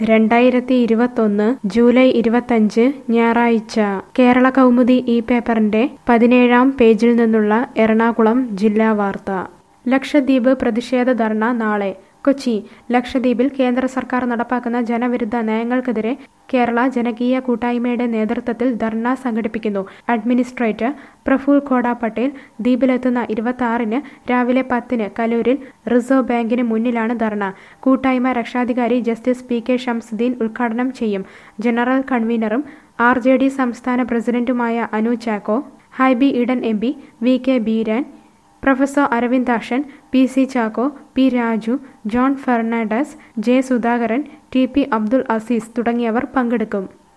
2021 July 25 ഞായറാഴ്ച കേരള കൗമുദി ഈ പേപ്പറിന്റെ 17-ാം പേജിൽ നിന്നുള്ള എറണാകുളം ജില്ലാ വാർത്ത. ലക്ഷദ്വീപ് പ്രതിഷേധ ധർണ നാളെ. കൊച്ചി. ലക്ഷദ്വീപിൽ കേന്ദ്ര സർക്കാർ നടപ്പാക്കുന്ന ജനവിരുദ്ധ നയങ്ങൾക്കെതിരെ കേരള ജനകീയ കൂട്ടായ്മയുടെ നേതൃത്വത്തിൽ ധർണ സംഘടിപ്പിക്കുന്നു. അഡ്മിനിസ്ട്രേറ്റർ പ്രഫുൽ ഖോഡ പട്ടേൽ ദ്വീപിലെത്തുന്ന 26-ന് രാവിലെ 10-ന് കലൂരിൽ റിസർവ് ബാങ്കിന് മുന്നിലാണ് ധർണ. കൂട്ടായ്മ രക്ഷാധികാരി ജസ്റ്റിസ് പി കെ ഷംസുദ്ദീൻ ഉദ്ഘാടനം ചെയ്യും. ജനറൽ കൺവീനറും RJD സംസ്ഥാന പ്രസിഡന്റുമായ Anu Chacko, Hibi Eden MP, VK Beeran, professor Aravindakshan, PC Chacko, P Raju, John Fernandes, J Sudhakaran, TP Abdul Aziz തുടങ്ങിയവർ പങ്കെടുക്കും.